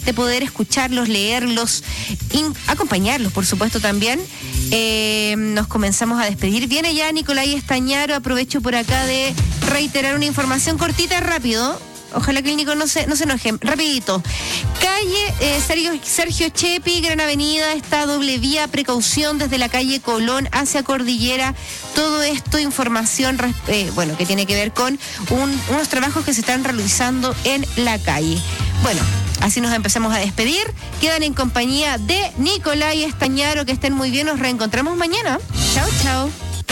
de poder escucharlos, leerlos, acompañarlos, por supuesto, también. Nos comenzamos a despedir. Viene ya Nicolai Estañaro. Aprovecho por acá de reiterar una información cortita, rápido. Ojalá que el Nico no se enoje. Rapidito. Calle Sergio Chepi, Gran Avenida, está doble vía, precaución desde la calle Colón hacia Cordillera. Todo esto, información, que tiene que ver con unos trabajos que se están realizando en la calle. Bueno, así nos empezamos a despedir. Quedan en compañía de Nicolai Estañaro. Que estén muy bien. Nos reencontramos mañana. Chao, chao.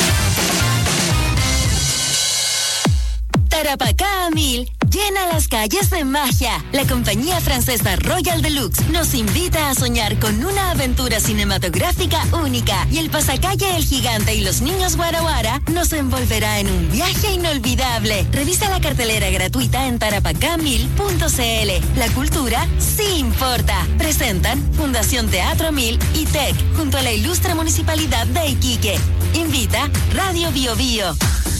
Tarapacá a 1000. Llena las calles de magia. La compañía francesa Royal Deluxe nos invita a soñar con una aventura cinematográfica única. Y el pasacalle El Gigante y los Niños Guara Guara nos envolverá en un viaje inolvidable. Revisa la cartelera gratuita en tarapacá1000.cl. La cultura sí importa. Presentan Fundación Teatro 1000 y TEC, junto a la ilustre Municipalidad de Iquique. Invita Radio Bio Bio.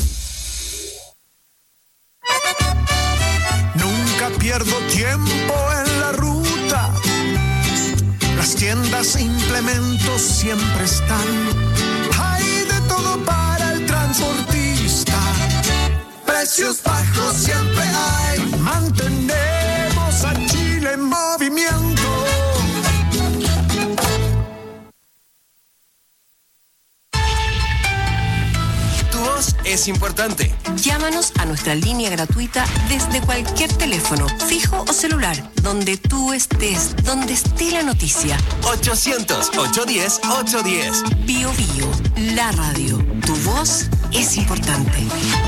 Nunca pierdo tiempo en la ruta. Las tiendas e implementos siempre están. Hay de todo para el transportista. Precios bajos siempre hay. Mantenemos a Chile en movimiento. Es importante. Llámanos a nuestra línea gratuita desde cualquier teléfono, fijo o celular, donde tú estés, donde esté la noticia. 800-810-810. Bio Bio, la radio. Tu voz es importante.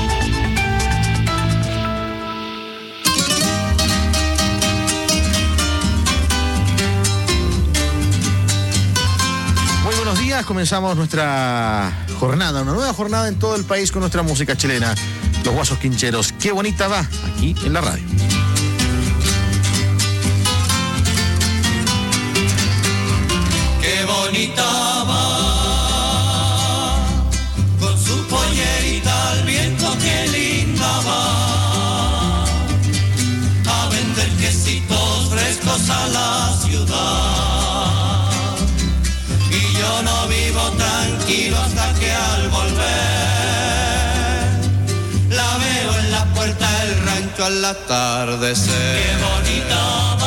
Buenos días, comenzamos nuestra jornada, una nueva jornada en todo el país con nuestra música chilena, los Guasos Quincheros. Qué bonita va, aquí en la radio. Qué bonita va, con su pollerita al viento, qué linda va, a vender quesitos frescos a la ciudad. Yo no vivo tranquilo hasta que al volver la veo en la puerta del rancho al atardecer. Qué bonita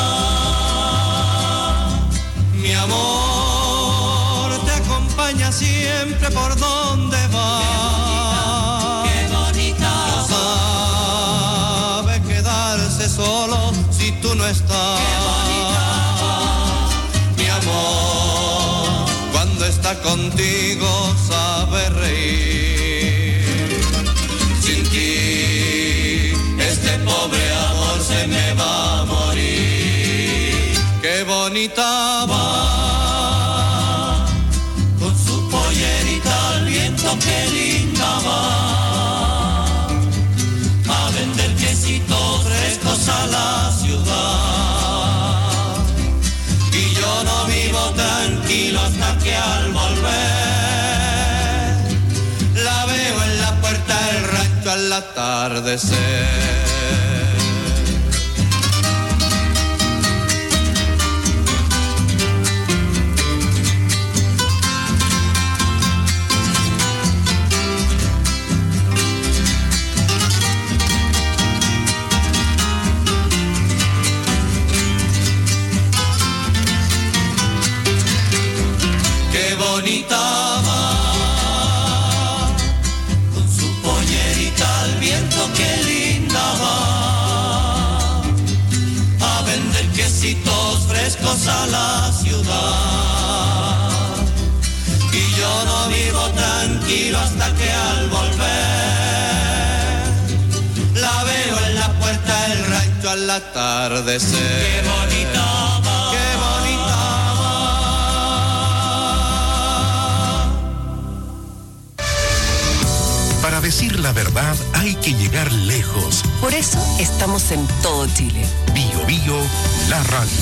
va, mi amor, te acompaña siempre por donde va. Qué bonita no sabe quedarse solo si tú no estás. Qué bonita va, mi amor, está contigo, sabe reír. Sin ti, este pobre amor se me va a morir. Qué bonita va, con su pollerita al viento, qué linda va, a vender quesitos frescos a la ciudad. Y yo no vivo tranquilo hasta que al volver la veo en la puerta del rancho al atardecer. Bonita va, con su pollerita al viento, qué linda va, a vender quesitos frescos a la ciudad. Y yo no vivo tranquilo hasta que al volver la veo en la puerta del rancho al atardecer. Qué bonita va, qué bonita va. Para decir la verdad hay que llegar lejos. Por eso estamos en todo Chile. Bio Bio, la radio.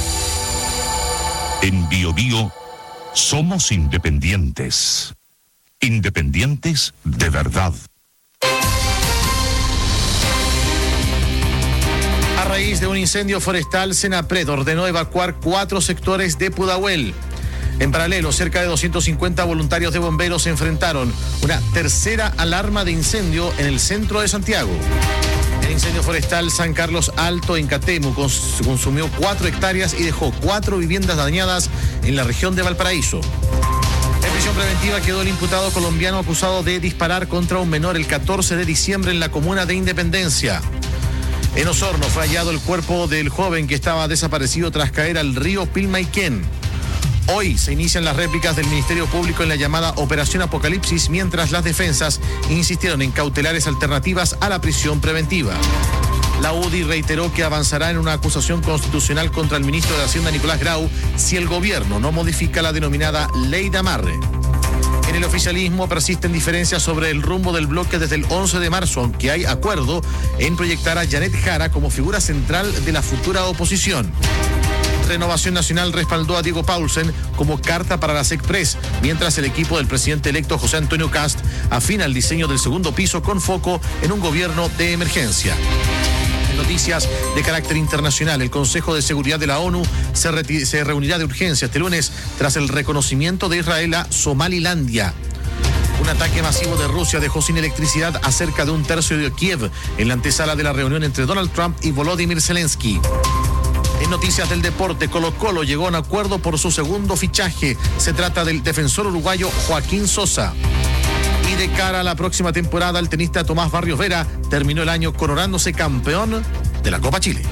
En Bio Bio somos independientes. Independientes de verdad. raíz de un incendio forestal, Senapred ordenó evacuar 4 sectores de Pudahuel. En paralelo, cerca de 250 voluntarios de bomberos se enfrentaron una tercera alarma de incendio en el centro de Santiago. El incendio forestal San Carlos Alto en Catemu consumió 4 hectáreas y dejó 4 viviendas dañadas en la región de Valparaíso. En prisión preventiva quedó el imputado colombiano acusado de disparar contra un menor el 14 de diciembre en la comuna de Independencia. En Osorno fue hallado el cuerpo del joven que estaba desaparecido tras caer al río Pilmaiquén. Hoy se inician las réplicas del Ministerio Público en la llamada Operación Apocalipsis, mientras las defensas insistieron en cautelares alternativas a la prisión preventiva. La UDI reiteró que avanzará en una acusación constitucional contra el ministro de Hacienda, Nicolás Grau, si el gobierno no modifica la denominada Ley de Amarre. En el oficialismo persisten diferencias sobre el rumbo del bloque desde el 11 de marzo, aunque hay acuerdo en proyectar a Janet Jara como figura central de la futura oposición. Renovación Nacional respaldó a Diego Paulsen como carta para la SECPRES, mientras el equipo del presidente electo José Antonio Kast afina el diseño del segundo piso con foco en un gobierno de emergencia. En noticias de carácter internacional, el Consejo de Seguridad de la ONU se reunirá de urgencia este lunes tras el reconocimiento de Israel a Somalilandia. Un ataque masivo de Rusia dejó sin electricidad a cerca de un tercio de Kiev en la antesala de la reunión entre Donald Trump y Volodymyr Zelensky. En noticias del deporte, Colo-Colo llegó a un acuerdo por su segundo fichaje. Se trata del defensor uruguayo Joaquín Sosa. Y de cara a la próxima temporada, el tenista Tomás Barrios Vera terminó el año coronándose campeón de la Copa Chile.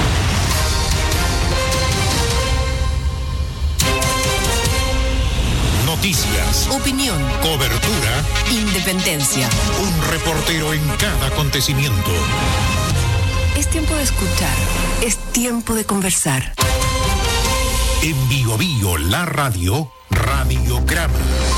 Noticias, Opinión, cobertura, independencia. un reportero en cada acontecimiento. Es tiempo de escuchar, es tiempo de conversar. En Bio Bio, la radio, Radiograma.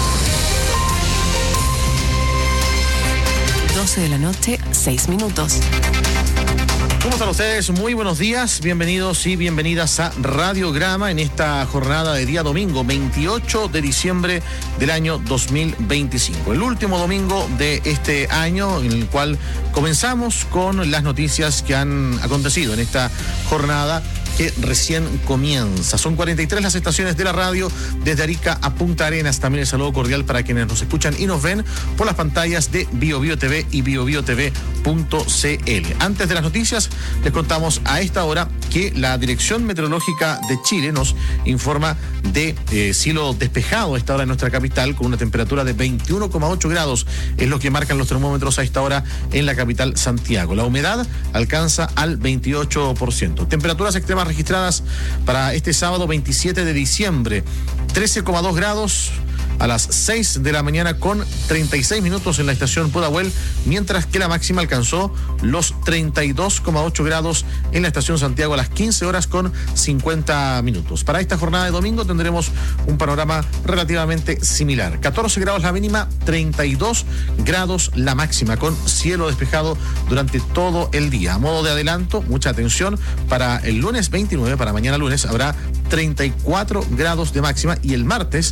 12 de la noche, 6 minutos. ¿Cómo están ustedes? Muy buenos días, bienvenidos y bienvenidas a Radiograma en esta jornada de día domingo, 28 de diciembre del año 2025. El último domingo de este año en el cual comenzamos con las noticias que han acontecido en esta jornada que recién comienza. Son 43 las estaciones de la radio desde Arica a Punta Arenas. También el saludo cordial para quienes nos escuchan y nos ven por las pantallas de Bio Bio TV y BioBioTV.cl. Antes de las noticias, les contamos a esta hora que la Dirección Meteorológica de Chile nos informa de cielo despejado a esta hora en nuestra capital, con una temperatura de 21,8 grados, es lo que marcan los termómetros a esta hora en la capital Santiago. La humedad alcanza al 28%. Temperaturas extremas registradas para este sábado 27 de diciembre, 13,2 grados a las 6 de la mañana con 36 minutos en la estación Pudahuel, mientras que la máxima alcanzó los 32,8 grados en la estación Santiago a las 15 horas con 50 minutos. Para esta jornada de domingo tendremos un panorama relativamente similar. 14 grados la mínima, 32 grados la máxima, con cielo despejado durante todo el día. A modo de adelanto, mucha atención, para el lunes 29, para mañana lunes, habrá 34 grados de máxima y el martes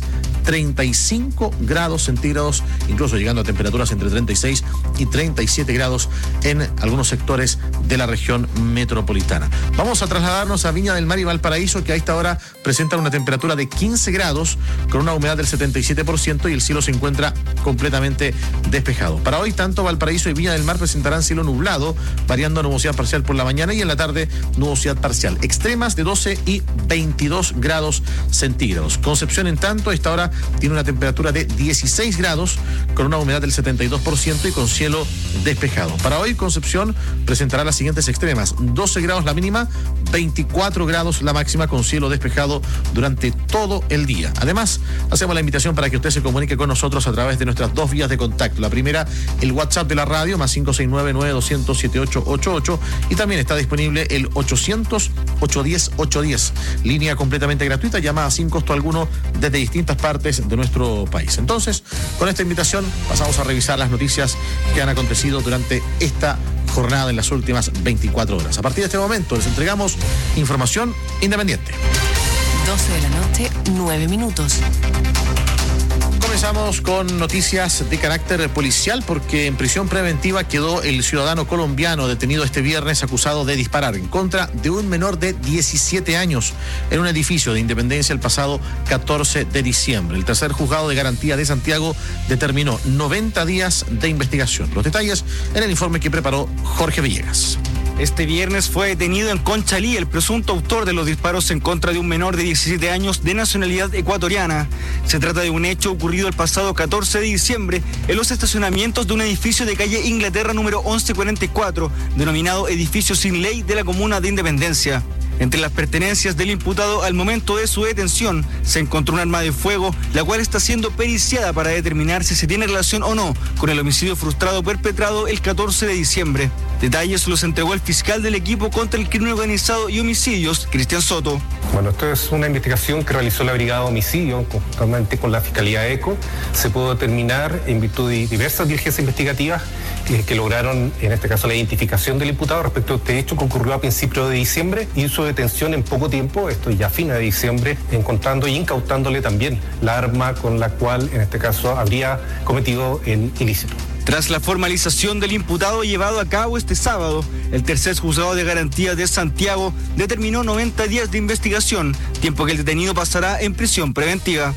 35 grados centígrados, incluso llegando a temperaturas entre 36 y 37 grados en algunos sectores de la región metropolitana. Vamos a trasladarnos a Viña del Mar y Valparaíso, que a esta hora presentan una temperatura de 15 grados con una humedad del 77% y el cielo se encuentra completamente despejado. Para hoy, tanto Valparaíso y Viña del Mar presentarán cielo nublado, variando a nubosidad parcial por la mañana y en la tarde nubosidad parcial. Extremas de 12 y 22 grados centígrados. Concepción, en tanto, a esta hora tiene una temperatura de 16 grados con una humedad del 72% y con cielo despejado. Para hoy, Concepción presentará las siguientes extremas: 12 grados la mínima, 24 grados la máxima, con cielo despejado durante todo el día. Además, hacemos la invitación para que usted se comunique con nosotros a través de nuestras dos vías de contacto. La primera, el WhatsApp de la radio, más 569-9200-7888, y también está disponible el 800-810-810, línea completamente gratuita, llamada sin costo alguno desde distintas partes de nuestro país. Entonces, con esta invitación pasamos a revisar las noticias que han acontecido durante esta jornada en las últimas 24 horas. A partir de este momento les entregamos información independiente. 12 de la noche, 9 minutos. Comenzamos con noticias de carácter policial porque en prisión preventiva quedó el ciudadano colombiano detenido este viernes acusado de disparar en contra de un menor de 17 años en un edificio de Independencia el pasado 14 de diciembre. El tercer juzgado de garantía de Santiago determinó 90 días de investigación. Los detalles en el informe que preparó Jorge Villegas. Este viernes fue detenido en Conchalí el presunto autor de los disparos en contra de un menor de 17 años de nacionalidad ecuatoriana. Se trata de un hecho ocurrido el pasado 14 de diciembre en los estacionamientos de un edificio de calle Inglaterra número 1144, denominado Edificio Sin Ley de la comuna de Independencia. Entre las pertenencias del imputado al momento de su detención se encontró un arma de fuego, la cual está siendo periciada para determinar si se tiene relación o no con el homicidio frustrado perpetrado el 14 de diciembre. Detalles los entregó el fiscal del equipo contra el crimen organizado y homicidios, Cristian Soto. Bueno, esto es una investigación que realizó la Brigada de Homicidio, conjuntamente con la Fiscalía ECO. Se pudo determinar en virtud de diversas diligencias investigativas que lograron, en este caso, la identificación del imputado respecto a este hecho que ocurrió a principios de diciembre y su detención en poco tiempo, esto ya a fines de diciembre, encontrando y incautándole también la arma con la cual, en este caso, habría cometido el ilícito. Tras la formalización del imputado llevado a cabo este sábado, el tercer juzgado de garantía de Santiago determinó 90 días de investigación, tiempo que el detenido pasará en prisión preventiva.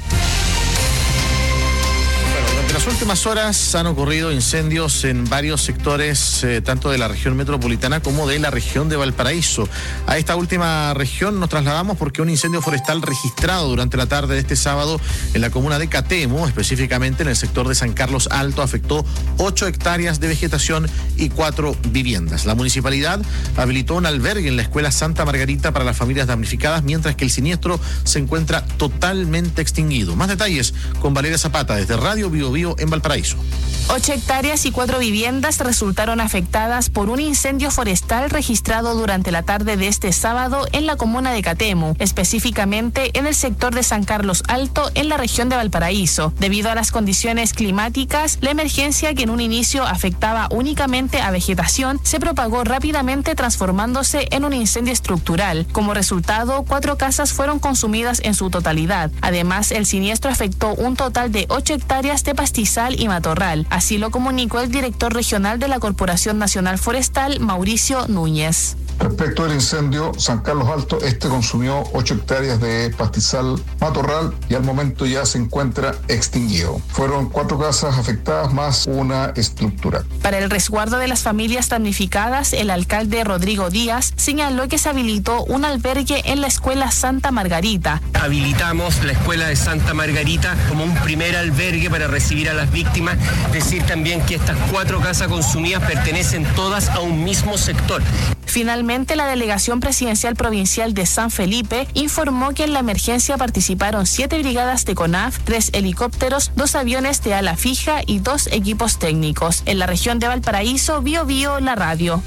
En las últimas horas han ocurrido incendios en varios sectores, tanto de la región metropolitana como de la región de Valparaíso. A esta última región nos trasladamos porque un incendio forestal registrado durante la tarde de este sábado en la comuna de Catemo, específicamente en el sector de San Carlos Alto, afectó 8 hectáreas de vegetación y 4 viviendas. La municipalidad habilitó un albergue en la escuela Santa Margarita para las familias damnificadas, mientras que el siniestro se encuentra totalmente extinguido. Más detalles con Valeria Zapata desde Radio Biobío en Valparaíso. 8 hectáreas y 4 viviendas resultaron afectadas por un incendio forestal registrado durante la tarde de este sábado en la comuna de Catemo, específicamente en el sector de San Carlos Alto, en la región de Valparaíso. Debido a las condiciones climáticas, la emergencia, que en un inicio afectaba únicamente a vegetación, se propagó rápidamente, transformándose en un incendio estructural. Como resultado, 4 casas fueron consumidas en su totalidad. Además, el siniestro afectó un total de 8 hectáreas de pastizal y matorral. Así lo comunicó el director regional de la Corporación Nacional Forestal, Mauricio Núñez. Respecto al incendio, San Carlos Alto, consumió 8 hectáreas de pastizal matorral y al momento ya se encuentra extinguido. Fueron 4 casas afectadas más una estructura. Para el resguardo de las familias damnificadas, el alcalde Rodrigo Díaz señaló que se habilitó un albergue en la escuela Santa Margarita. Habilitamos la escuela de Santa Margarita como un primer albergue para recibir a las víctimas. Decir también que estas 4 casas consumidas pertenecen todas a un mismo sector. Finalmente, la Delegación Presidencial Provincial de San Felipe informó que en la emergencia participaron 7 brigadas de CONAF, 3 helicópteros, 2 aviones de ala fija y 2 equipos técnicos. En la región de Valparaíso, Biobío, la radio.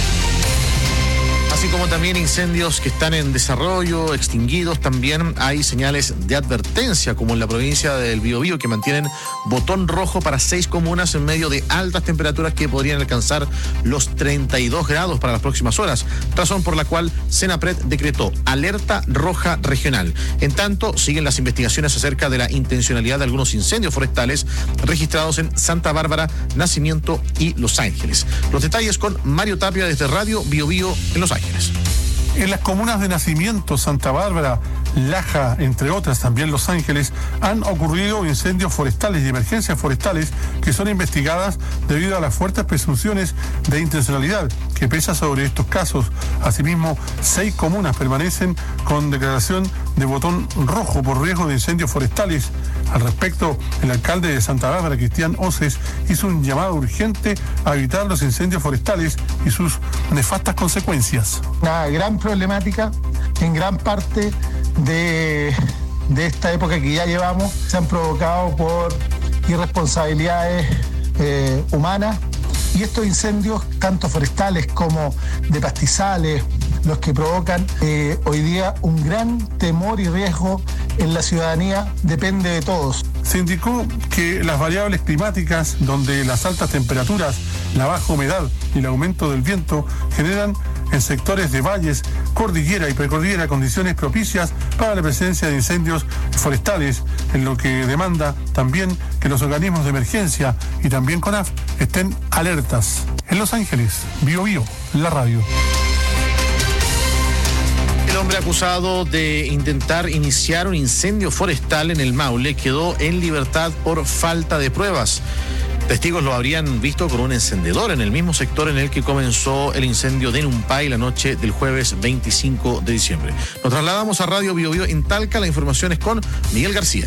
Así como también incendios que están en desarrollo, extinguidos, también hay señales de advertencia, como en la provincia del Biobío, que mantienen botón rojo para 6 comunas en medio de altas temperaturas que podrían alcanzar los 32 grados para las próximas horas, razón por la cual Senapred decretó alerta roja regional. En tanto, siguen las investigaciones acerca de la intencionalidad de algunos incendios forestales registrados en Santa Bárbara, Nacimiento y Los Ángeles. Los detalles con Mario Tapia desde Radio Biobío en Los Ángeles. En las comunas de Nacimiento, Santa Bárbara, Laja, entre otras, también Los Ángeles, han ocurrido incendios forestales y emergencias forestales que son investigadas debido a las fuertes presunciones de intencionalidad que pesa sobre estos casos. Asimismo, 6 comunas permanecen con declaración de botón rojo por riesgo de incendios forestales. Al respecto, el alcalde de Santa Bárbara, Cristian Oces, hizo un llamado urgente a evitar los incendios forestales y sus nefastas consecuencias. Una gran problemática en gran parte de esta época que ya llevamos, se han provocado por irresponsabilidades humanas, y estos incendios, tanto forestales como de pastizales, los que provocan hoy día un gran temor y riesgo en la ciudadanía, depende de todos. Se indicó que las variables climáticas, donde las altas temperaturas, la baja humedad y el aumento del viento generan en sectores de valles, cordillera y precordillera condiciones propicias para la presencia de incendios forestales, en lo que demanda también que los organismos de emergencia y también CONAF estén alertas. En Los Ángeles, BioBio, la radio. El hombre acusado de intentar iniciar un incendio forestal en el Maule quedó en libertad por falta de pruebas. Testigos lo habrían visto con un encendedor en el mismo sector en el que comenzó el incendio de Numpay la noche del jueves 25 de diciembre. Nos trasladamos a Radio BioBio en Talca. La información es con Miguel García.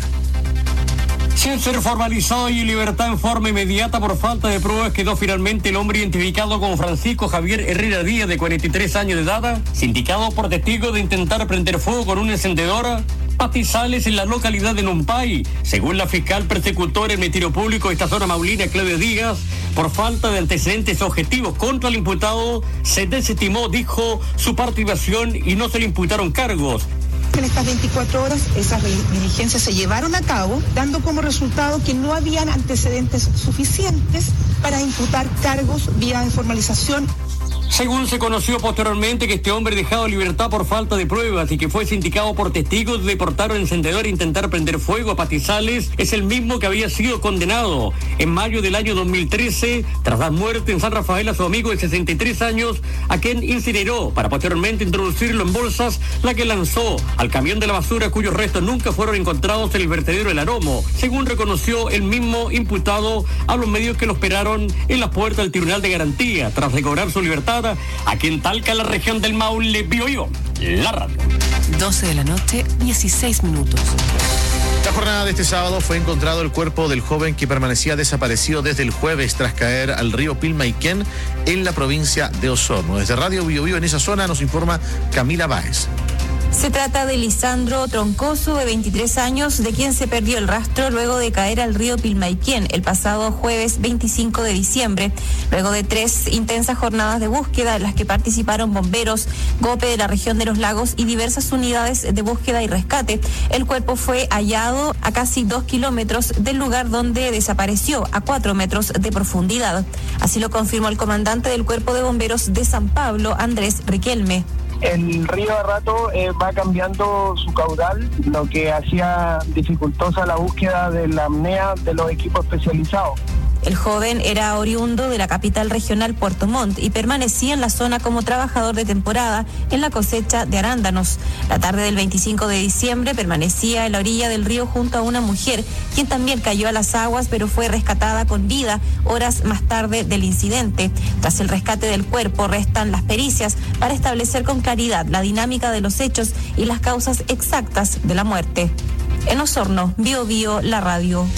Sin ser formalizado y en libertad en forma inmediata por falta de pruebas, quedó finalmente el hombre identificado como Francisco Javier Herrera Díaz, de 43 años de edad, sindicado por testigos de intentar prender fuego con una encendedora pastizales en la localidad de Numpay. Según la fiscal persecutora en Ministerio Público de esta zona maulina, Claudia Díaz, por falta de antecedentes objetivos contra el imputado, se desestimó, dijo, su participación y no se le imputaron cargos. En estas 24 horas esas diligencias se llevaron a cabo, dando como resultado que no habían antecedentes suficientes para imputar cargos vía formalización. Según se conoció posteriormente que este hombre dejado en libertad por falta de pruebas y que fue sindicado por testigos de portar un encendedor e intentar prender fuego a pastizales, es el mismo que había sido condenado en mayo del año 2013 tras dar muerte en San Rafael a su amigo de 63 años, a quien incineró para posteriormente introducirlo en bolsas, la que lanzó al camión de la basura cuyos restos nunca fueron encontrados en el vertedero del Aromo, según reconoció el mismo imputado a los medios que lo esperaron en la puerta del Tribunal de Garantía tras recobrar su libertad. Aquí en Talca, la región del Maule, BioBio, la radio. 12 de la noche, 16 minutos. La jornada de este sábado fue encontrado el cuerpo del joven que permanecía desaparecido desde el jueves tras caer al río Pilmaiquén en la provincia de Osorno. Desde Radio BioBio en esa zona nos informa Camila Báez. Se trata de Lisandro Troncoso, de 23 años, de quien se perdió el rastro luego de caer al río Pilmaiquén el pasado jueves 25 de diciembre, luego de 3 intensas jornadas de búsqueda en las que participaron bomberos, GOPE de la región de los lagos y diversas unidades de búsqueda y rescate. El cuerpo fue hallado a casi 2 kilómetros del lugar donde desapareció, a 4 metros de profundidad. Así lo confirmó el comandante del Cuerpo de Bomberos de San Pablo, Andrés Riquelme. El río a rato va cambiando su caudal, lo que hacía dificultosa la búsqueda de la apnea de los equipos especializados. El joven era oriundo de la capital regional Puerto Montt y permanecía en la zona como trabajador de temporada en la cosecha de arándanos. La tarde del 25 de diciembre permanecía en la orilla del río junto a una mujer, quien también cayó a las aguas pero fue rescatada con vida horas más tarde del incidente. Tras el rescate del cuerpo restan las pericias para establecer con claridad la dinámica de los hechos y las causas exactas de la muerte. En Osorno, BioBio, la radio.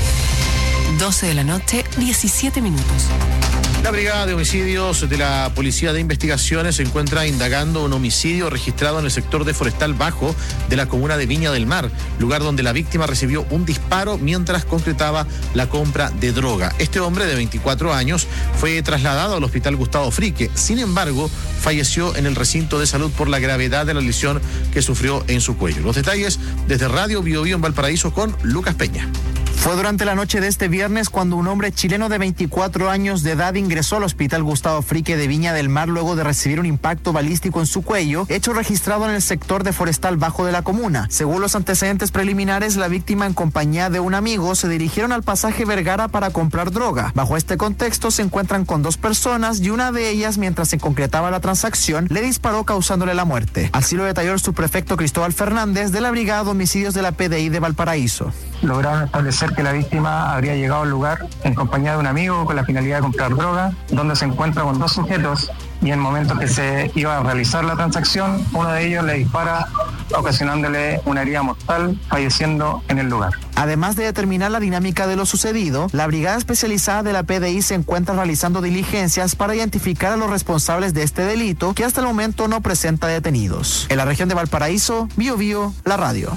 12 de la noche, 17 minutos. La Brigada de Homicidios de la Policía de Investigaciones se encuentra indagando un homicidio registrado en el sector de Forestal Bajo de la comuna de Viña del Mar, lugar donde la víctima recibió un disparo mientras concretaba la compra de droga. Este hombre de 24 años fue trasladado al Hospital Gustavo Frique. Sin embargo, falleció en el recinto de salud por la gravedad de la lesión que sufrió en su cuello. Los detalles desde Radio BioBio en Valparaíso con Lucas Peña. Fue durante la noche de este viernes cuando un hombre chileno de 24 años de edad ingresó al Hospital Gustavo Frique de Viña del Mar luego de recibir un impacto balístico en su cuello, hecho registrado en el sector de Forestal Bajo de la comuna. Según los antecedentes preliminares, la víctima en compañía de un amigo se dirigieron al pasaje Vergara para comprar droga. Bajo este contexto se encuentran con 2 personas y una de ellas, mientras se concretaba la transacción, le disparó causándole la muerte. Así lo detalló el subprefecto Cristóbal Fernández de la Brigada de Homicidios de la PDI de Valparaíso. Lograron establecer que la víctima habría llegado al lugar en compañía de un amigo con la finalidad de comprar droga, donde se encuentra con 2 sujetos y en el momento que se iba a realizar la transacción, uno de ellos le dispara ocasionándole una herida mortal, falleciendo en el lugar. Además de determinar la dinámica de lo sucedido, la brigada especializada de la PDI se encuentra realizando diligencias para identificar a los responsables de este delito, que hasta el momento no presenta detenidos. En la región de Valparaíso, BioBio, la radio.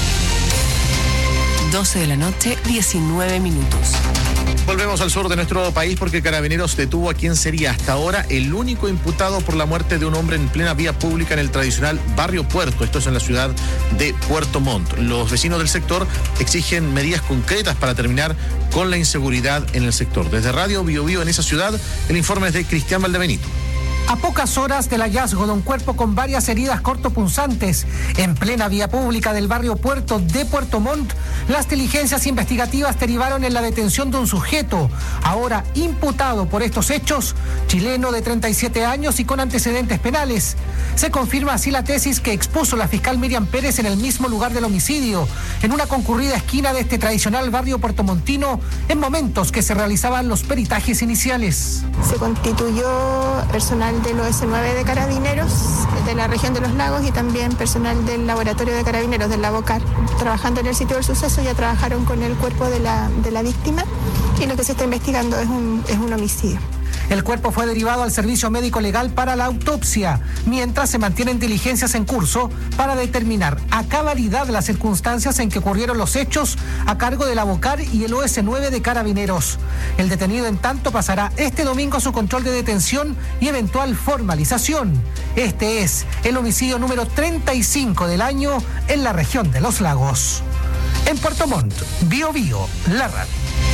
12 de la noche, 19 minutos. Volvemos al sur de nuestro país porque Carabineros detuvo a quien sería hasta ahora el único imputado por la muerte de un hombre en plena vía pública en el tradicional barrio Puerto. Esto es en la ciudad de Puerto Montt. Los vecinos del sector exigen medidas concretas para terminar con la inseguridad en el sector. Desde Radio BioBio en esa ciudad, el informe es de Cristian Valdebenito. A pocas horas del hallazgo de un cuerpo con varias heridas cortopunzantes en plena vía pública del barrio Puerto de Puerto Montt, las diligencias investigativas derivaron en la detención de un sujeto, ahora imputado por estos hechos, chileno de 37 años y con antecedentes penales. Se confirma así la tesis que expuso la fiscal Miriam Pérez en el mismo lugar del homicidio, en una concurrida esquina de este tradicional barrio puertomontino, en momentos que se realizaban los peritajes iniciales. Se constituyó personal del OS9 de Carabineros de la región de Los Lagos y también personal del laboratorio de Carabineros del Labocar. Trabajando en el sitio del suceso ya trabajaron con el cuerpo de la víctima y lo que se está investigando es un homicidio. El cuerpo fue derivado al servicio médico legal para la autopsia, mientras se mantienen diligencias en curso para determinar a cabalidad las circunstancias en que ocurrieron los hechos a cargo del Labocar y el OS9 de Carabineros. El detenido, en tanto, pasará este domingo a su control de detención y eventual formalización. Este es el homicidio número 35 del año en la región de Los Lagos. En Puerto Montt, Bio Bio, la radio.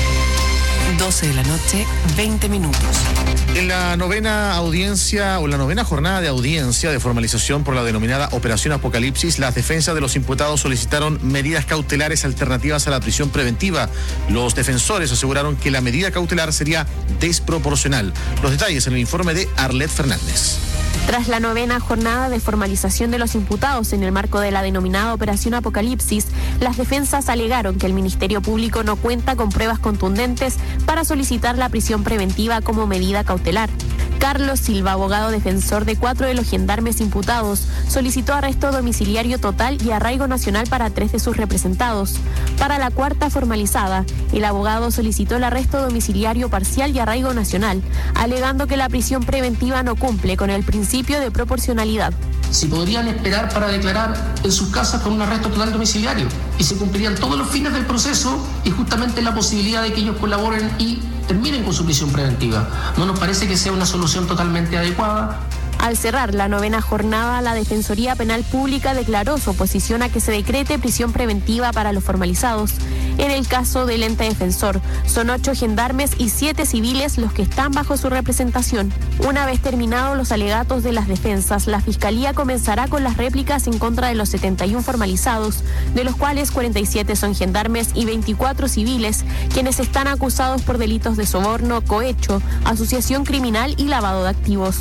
12 de la noche, 20 minutos. En la novena audiencia o la novena jornada de audiencia de formalización por la denominada Operación Apocalipsis, las defensas de los imputados solicitaron medidas cautelares alternativas a la prisión preventiva. Los defensores aseguraron que la medida cautelar sería desproporcional. Los detalles en el informe de Arlet Fernández. Tras la novena jornada de formalización de los imputados en el marco de la denominada Operación Apocalipsis, las defensas alegaron que el Ministerio Público no cuenta con pruebas contundentes para solicitar la prisión preventiva como medida cautelar. Carlos Silva, abogado defensor de 4 de los gendarmes imputados, solicitó arresto domiciliario total y arraigo nacional para 3 de sus representados. Para la cuarta formalizada, el abogado solicitó el arresto domiciliario parcial y arraigo nacional, alegando que la prisión preventiva no cumple con el principio de proporcionalidad. Si podrían esperar para declarar en sus casas con un arresto total domiciliario y se cumplirían todos los fines del proceso y justamente la posibilidad de que ellos colaboren y terminen con su prisión preventiva. No nos parece que sea una solución totalmente adecuada. Al cerrar la novena jornada, la Defensoría Penal Pública declaró su oposición a que se decrete prisión preventiva para los formalizados. En el caso del ente defensor, son 8 gendarmes y 7 civiles los que están bajo su representación. Una vez terminados los alegatos de las defensas, la Fiscalía comenzará con las réplicas en contra de los 71 formalizados, de los cuales 47 son gendarmes y 24 civiles, quienes están acusados por delitos de soborno, cohecho, asociación criminal y lavado de activos.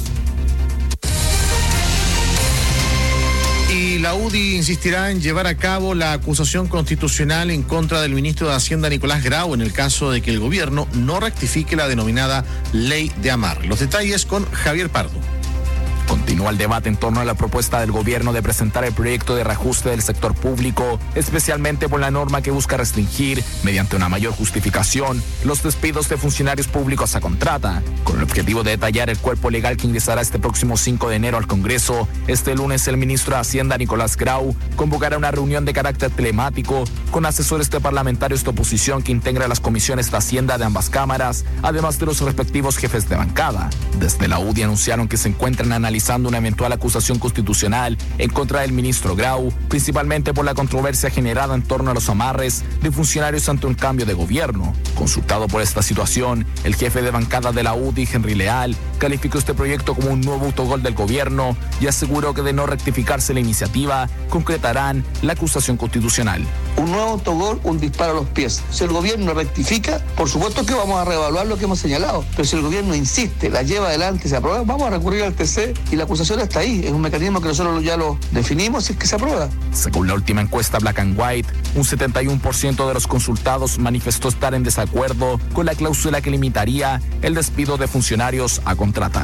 Y la UDI insistirá en llevar a cabo la acusación constitucional en contra del ministro de Hacienda Nicolás Grau en el caso de que el gobierno no rectifique la denominada Ley de Amarre. Los detalles con Javier Pardo. Continúa el debate en torno a la propuesta del gobierno de presentar el proyecto de reajuste del sector público, especialmente por la norma que busca restringir, mediante una mayor justificación, los despidos de funcionarios públicos a contrata, con el objetivo de detallar el cuerpo legal que ingresará este próximo 5 de enero al Congreso. Este lunes el ministro de Hacienda, Nicolás Grau, convocará una reunión de carácter telemático con asesores de parlamentarios de oposición que integra las comisiones de Hacienda de ambas cámaras, además de los respectivos jefes de bancada. Desde la UDI anunciaron que se encuentran analizando una eventual acusación constitucional en contra del ministro Grau, principalmente por la controversia generada en torno a los amarres de funcionarios ante un cambio de gobierno. Consultado por esta situación, el jefe de bancada de la UDI, Henry Leal, calificó este proyecto como un nuevo autogol del gobierno y aseguró que de no rectificarse la iniciativa, concretarán la acusación constitucional. Un nuevo autogol, un disparo a los pies. Si el gobierno rectifica, por supuesto que vamos a reevaluar lo que hemos señalado, pero si el gobierno insiste, la lleva adelante, se aprueba, vamos a recurrir al TC y la acusación está ahí. Es un mecanismo que nosotros ya lo definimos y es que se aprueba. Según la última encuesta Black and White, un 71% de los consultados manifestó estar en desacuerdo con la cláusula que limitaría el despido de funcionarios a contrata.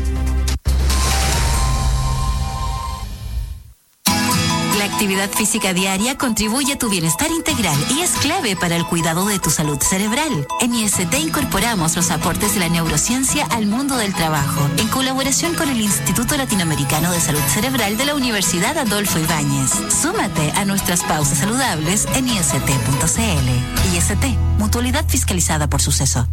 La actividad física diaria contribuye a tu bienestar integral y es clave para el cuidado de tu salud cerebral. En IST incorporamos los aportes de la neurociencia al mundo del trabajo, en colaboración con el Instituto Latinoamericano de Salud Cerebral de la Universidad Adolfo Ibáñez. Súmate a nuestras pausas saludables en ist.cl. IST, mutualidad fiscalizada por Suceso.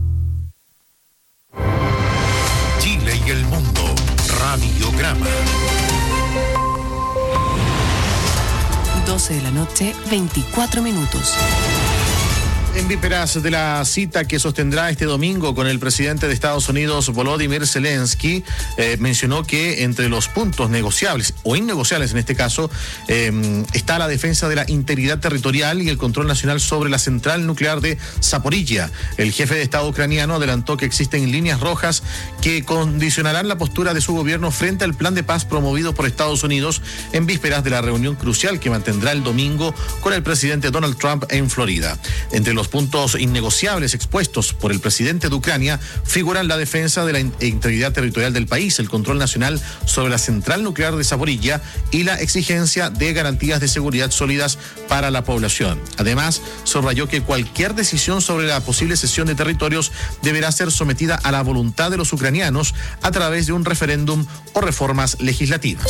Chile y el mundo, Radiograma. 12 de la noche, 24 minutos. En vísperas de la cita que sostendrá este domingo con el presidente de Estados Unidos, Volodymyr Zelensky, mencionó que entre los puntos negociables o innegociables en este caso está la defensa de la integridad territorial y el control nacional sobre la central nuclear de Zaporizhia. El jefe de Estado ucraniano adelantó que existen líneas rojas que condicionarán la postura de su gobierno frente al plan de paz promovido por Estados Unidos en vísperas de la reunión crucial que mantendrá el domingo con el presidente Donald Trump en Florida. Entre los puntos innegociables expuestos por el presidente de Ucrania figuran la defensa de la integridad territorial del país, el control nacional sobre la central nuclear de Zaporizhia y la exigencia de garantías de seguridad sólidas para la población. Además, subrayó que cualquier decisión sobre la posible cesión de territorios deberá ser sometida a la voluntad de los ucranianos a través de un referéndum o reformas legislativas.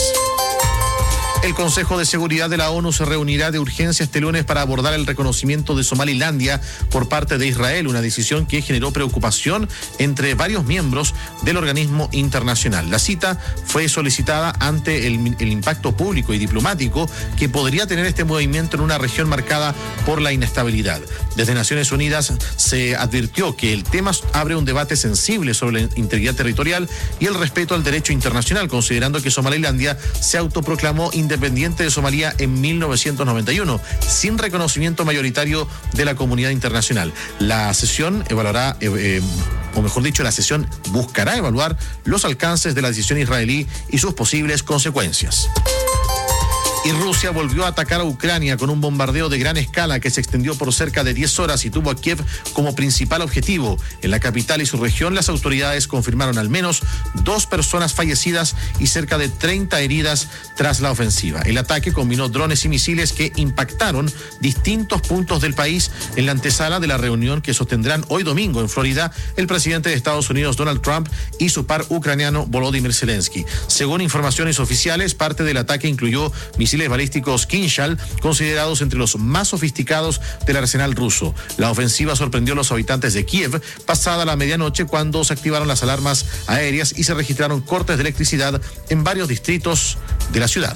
El Consejo de Seguridad de la ONU se reunirá de urgencia este lunes para abordar el reconocimiento de Somalilandia por parte de Israel, una decisión que generó preocupación entre varios miembros del organismo internacional. La cita fue solicitada ante el impacto público y diplomático que podría tener este movimiento en una región marcada por la inestabilidad. Desde Naciones Unidas se advirtió que el tema abre un debate sensible sobre la integridad territorial y el respeto al derecho internacional, considerando que Somalilandia se autoproclamó independiente de Somalia en 1991, sin reconocimiento mayoritario de la comunidad internacional. La sesión evaluará, la sesión buscará evaluar los alcances de la decisión israelí y sus posibles consecuencias. Y Rusia volvió a atacar a Ucrania con un bombardeo de gran escala que se extendió por cerca de 10 horas y tuvo a Kiev como principal objetivo. En la capital y su región, las autoridades confirmaron al menos 2 personas fallecidas y cerca de 30 heridas tras la ofensiva. El ataque combinó drones y misiles que impactaron distintos puntos del país en la antesala de la reunión que sostendrán hoy domingo en Florida el presidente de Estados Unidos, Donald Trump, y su par ucraniano, Volodymyr Zelensky. Según informaciones oficiales, parte del ataque incluyó misiles balísticos Kinzhal, considerados entre los más sofisticados del arsenal ruso. La ofensiva sorprendió a los habitantes de Kiev pasada la medianoche cuando se activaron las alarmas aéreas y se registraron cortes de electricidad en varios distritos de la ciudad.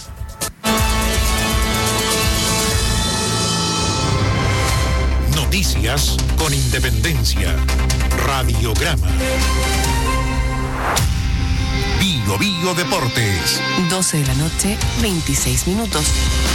Noticias con Independencia. Radiograma. Bio Deportes. 12 de la noche, 26 minutos.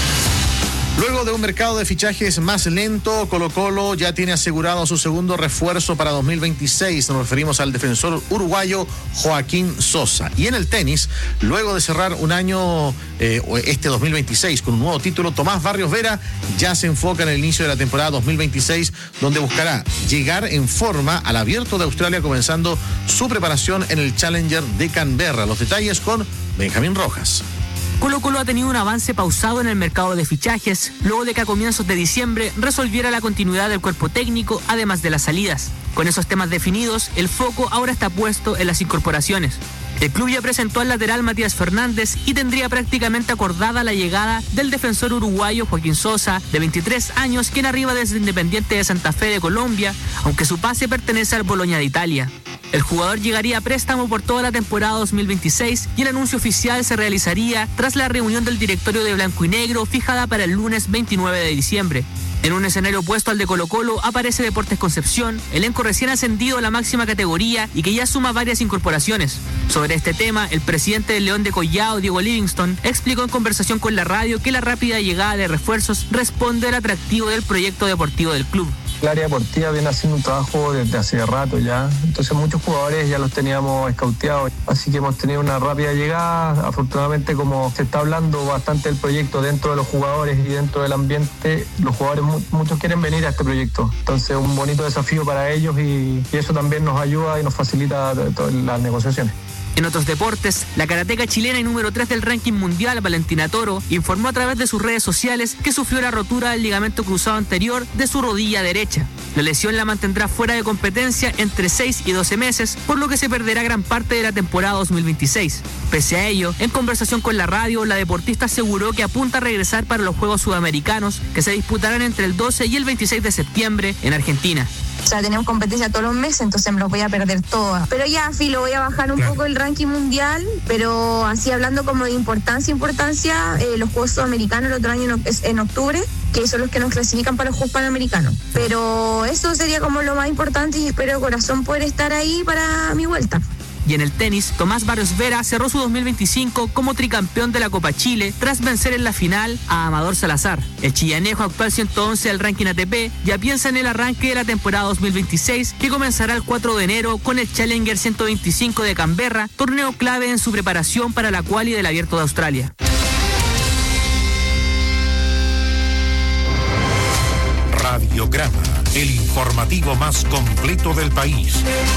Luego de un mercado de fichajes más lento, Colo-Colo ya tiene asegurado su segundo refuerzo para 2026. Nos referimos al defensor uruguayo Joaquín Sosa. Y en el tenis, luego de cerrar un año, este 2026, con un nuevo título, Tomás Barrios Vera ya se enfoca en el inicio de la temporada 2026, donde buscará llegar en forma al Abierto de Australia, comenzando su preparación en el Challenger de Canberra. Los detalles con Benjamín Rojas. Colo-Colo ha tenido un avance pausado en el mercado de fichajes, luego de que a comienzos de diciembre resolviera la continuidad del cuerpo técnico, además de las salidas. Con esos temas definidos, el foco ahora está puesto en las incorporaciones. El club ya presentó al lateral Matías Fernández y tendría prácticamente acordada la llegada del defensor uruguayo Joaquín Sosa, de 23 años, quien arriba desde Independiente de Santa Fe de Colombia, aunque su pase pertenece al Bologna de Italia. El jugador llegaría a préstamo por toda la temporada 2026 y el anuncio oficial se realizaría tras la reunión del directorio de Blanco y Negro fijada para el lunes 29 de diciembre. En un escenario opuesto al de Colo-Colo aparece Deportes Concepción, elenco recién ascendido a la máxima categoría y que ya suma varias incorporaciones. Sobre este tema, el presidente del León de Collao, Diego Livingston, explicó en conversación con la radio que la rápida llegada de refuerzos responde al atractivo del proyecto deportivo del club. El área deportiva viene haciendo un trabajo desde hace rato ya, entonces muchos jugadores ya los teníamos escauteados, así que hemos tenido una rápida llegada. Afortunadamente, como se está hablando bastante del proyecto dentro de los jugadores y dentro del ambiente, los jugadores muchos quieren venir a este proyecto, entonces un bonito desafío para ellos y eso también nos ayuda y nos facilita las negociaciones. En otros deportes, la karateca chilena y número 3 del ranking mundial, Valentina Toro, informó a través de sus redes sociales que sufrió la rotura del ligamento cruzado anterior de su rodilla derecha. La lesión la mantendrá fuera de competencia entre 6 y 12 meses, por lo que se perderá gran parte de la temporada 2026. Pese a ello, en conversación con la radio, la deportista aseguró que apunta a regresar para los Juegos Sudamericanos, que se disputarán entre el 12 y el 26 de septiembre en Argentina. O sea, tenemos competencia todos los meses, entonces me los voy a perder todas. Pero ya, filo, voy a bajar un poco el ranking mundial, pero así hablando como de importancia, los Juegos Sudamericanos el otro año en octubre, que son los que nos clasifican para los Juegos Panamericanos. Pero eso sería como lo más importante y espero de corazón poder estar ahí para mi vuelta. Y en el tenis, Tomás Barrios Vera cerró su 2025 como tricampeón de la Copa Chile tras vencer en la final a Amador Salazar. El chillanejo, actual 111 del ranking ATP, ya piensa en el arranque de la temporada 2026 que comenzará el 4 de enero con el Challenger 125 de Canberra, torneo clave en su preparación para la quali del Abierto de Australia. Radiograma, el informativo más completo del país.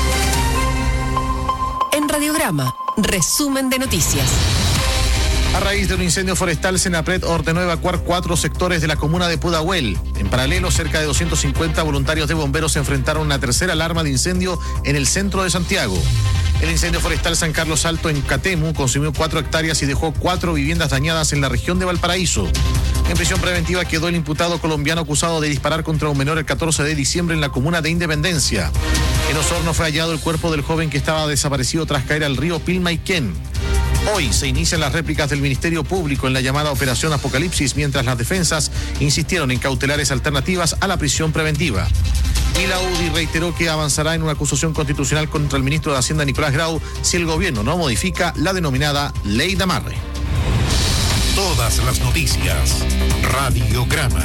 En Radiograma, resumen de noticias. A raíz de un incendio forestal, Senapred ordenó evacuar 4 sectores de la comuna de Pudahuel. En paralelo, cerca de 250 voluntarios de bomberos se enfrentaron a una tercera alarma de incendio en el centro de Santiago. El incendio forestal San Carlos Alto en Catemu consumió 4 hectáreas y dejó 4 viviendas dañadas en la región de Valparaíso. En prisión preventiva quedó el imputado colombiano acusado de disparar contra un menor el 14 de diciembre en la comuna de Independencia. En Osorno fue hallado el cuerpo del joven que estaba desaparecido tras caer al río Pilmaiquén. Hoy se inician las réplicas del Ministerio Público en la llamada Operación Apocalipsis, mientras las defensas insistieron en cautelares alternativas a la prisión preventiva. Y la UDI reiteró que avanzará en una acusación constitucional contra el ministro de Hacienda Nicolás Grau si el gobierno no modifica la denominada Ley de Amarre. Todas las noticias. Radiograma.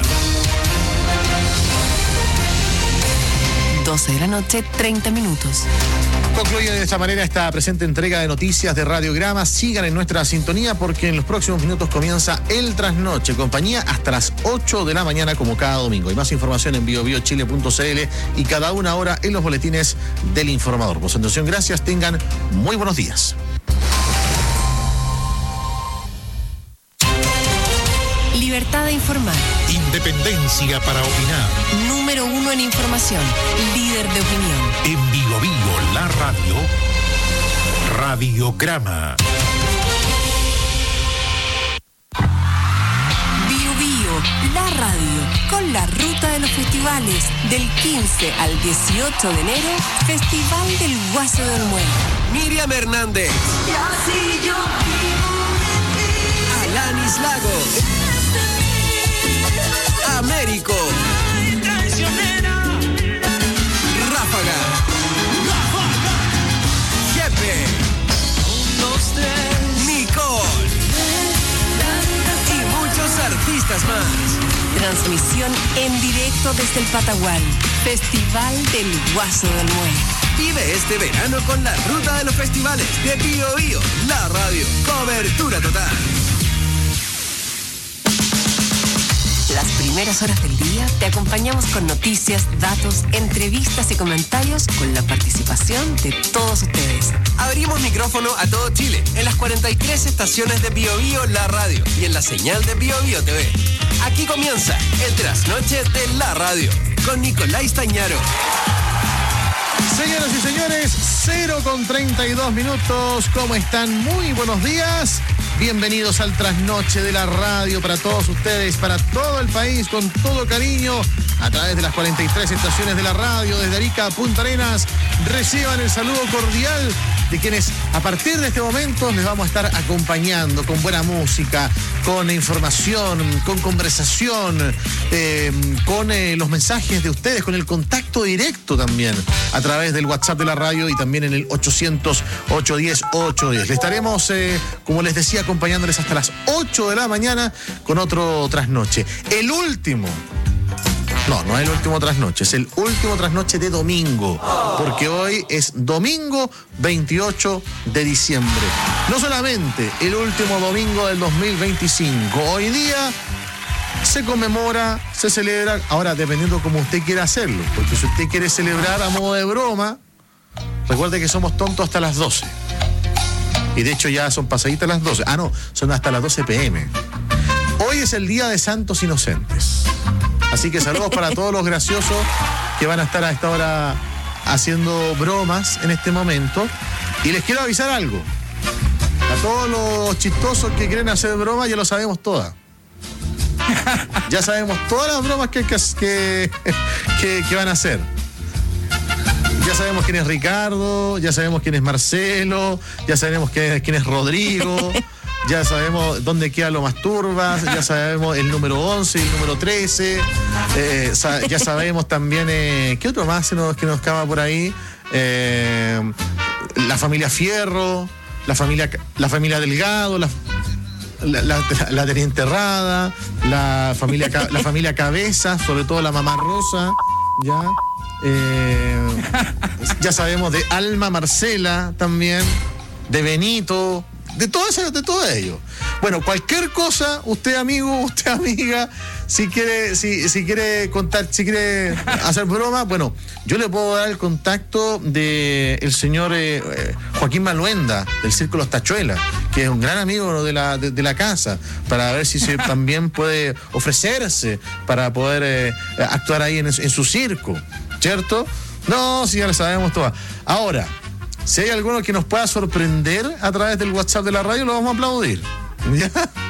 12 de la noche, 30 minutos. Concluye de esta manera esta presente entrega de noticias de Radiograma. Sigan en nuestra sintonía porque en los próximos minutos comienza el Trasnoche. Compañía hasta las 8 de la mañana como cada domingo. Y más información en biobiochile.cl y cada una hora en los boletines del Informador. Por su atención, gracias. Tengan muy buenos días. Libertad de informar. Independencia para opinar. Número 1 en información. Líder de opinión. En Bio Bio, la radio. Radiograma. Bio Bio, la radio. Con la ruta de los festivales. Del 15 al 18 de enero, Festival del Guaso de Olmué. Miriam Hernández. Y así yo vivo de ti. Alanis Lagos. Américo. Ráfaga. Jefe. Nicole. Y muchos artistas más. Transmisión en directo desde el Patagual. Festival del Guaso del Olmué. Vive este verano con la ruta de los festivales de Bio Bio, la radio. Cobertura total. Las primeras horas del día te acompañamos con noticias, datos, entrevistas y comentarios con la participación de todos ustedes. Abrimos micrófono a todo Chile en las 43 estaciones de Bio Bio, la radio y en la señal de Bio Bio TV. Aquí comienza el Trasnoche de la radio con Nicolás Tañaro. Señoras y señores, 0:32. ¿Cómo están? Muy buenos días. Bienvenidos al Trasnoche de la radio para todos ustedes, para todo el país, con todo cariño, a través de las 43 estaciones de la radio, desde Arica a Punta Arenas. Reciban el saludo cordial de quienes a partir de este momento les vamos a estar acompañando con buena música, con información, con conversación, con los mensajes de ustedes, con el contacto directo también, a través del WhatsApp de la radio y también en el 800-810-810. Le estaremos, como les decía, acompañándoles hasta las 8 de la mañana con otro Trasnoche. El último. No es el último Trasnoche, es el último Trasnoche de domingo, porque hoy es domingo 28 de diciembre. No solamente el último domingo del 2025, hoy día se conmemora, se celebra, ahora dependiendo como usted quiera hacerlo, porque si usted quiere celebrar a modo de broma, recuerde que somos tontos hasta las 12. Y de hecho ya son pasaditas las 12. No, son hasta las 12 p.m. Hoy es el Día de Santos Inocentes. Así que saludos para todos los graciosos que van a estar a esta hora haciendo bromas en este momento. Y les quiero avisar algo. A todos los chistosos que quieren hacer bromas ya lo sabemos todas. Ya sabemos todas las bromas que van a hacer. Ya sabemos quién es Ricardo, ya sabemos quién es Marcelo, ya sabemos quién es Rodrigo, ya sabemos dónde queda lo Masturbas, ya sabemos el número 11 y el número 13, ya sabemos también, ¿qué otro más que nos cama por ahí? La familia Fierro, la familia Delgado, la teniente Rada, la familia Cabeza, sobre todo la mamá Rosa, ya sabemos de Alma Marcela también, de Benito, de todo ello. Bueno, cualquier cosa, usted amigo, usted amiga, si quiere contar, si quiere hacer broma, bueno, yo le puedo dar el contacto de el señor Joaquín Maluenda, del Círculo Los Tachuelas, que es un gran amigo de la casa, para ver si se también puede ofrecerse para poder actuar ahí en su circo, ¿cierto? No, si ya lo sabemos todo. Ahora, si hay alguno que nos pueda sorprender a través del WhatsApp de la radio, lo vamos a aplaudir. ¿Ya?